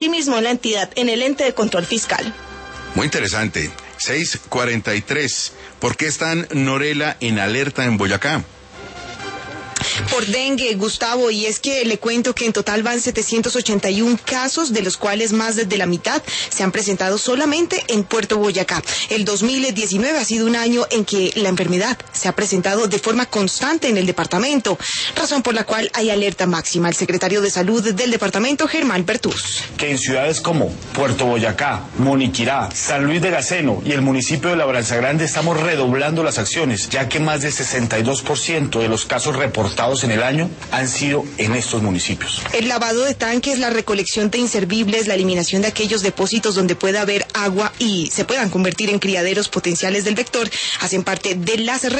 mismo en la entidad, en el ente de control fiscal. Muy interesante. 6:43. ¿Por qué están Norela en alerta en Boyacá? Por dengue, Gustavo, y es que le cuento que en total van 781 casos, de los cuales más de la mitad se han presentado solamente en Puerto Boyacá. El 2019 ha sido un año en que la enfermedad se ha presentado de forma constante en el departamento, razón por la cual hay alerta máxima. El secretario de Salud del departamento, Germán Bertús. Que en ciudades como Puerto Boyacá, Moniquirá, San Luis de Gaceno y el municipio de Labranza Grande estamos redoblando las acciones, ya que más del 62% de los casos reportados en el año han sido en estos municipios. El lavado de tanques, la recolección de inservibles, la eliminación de aquellos depósitos donde pueda haber agua y se puedan convertir en criaderos potenciales del vector, hacen parte de las